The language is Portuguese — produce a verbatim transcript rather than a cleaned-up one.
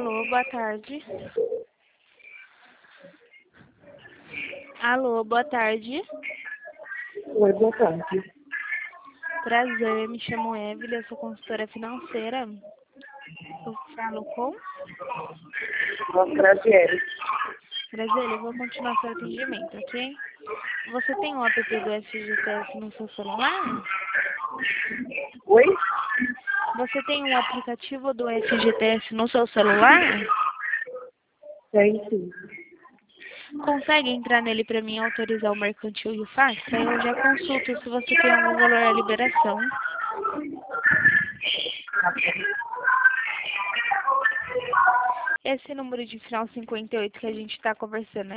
Alô, boa tarde. Alô, boa tarde. Oi, boa tarde. Prazer, me chamo Evelyn, eu sou consultora financeira. Eu falo com Nossa, Graziele. Graziela, eu vou continuar seu atendimento, ok? Você tem o app do F G T S no seu celular? Oi? Você tem um aplicativo do F G T S no seu celular? Tem sim. Consegue entrar nele para mim autorizar o mercantil e o fax? Aí eu já consulto se você tem algum valor à liberação. Esse número de final cinquenta e oito que a gente está conversando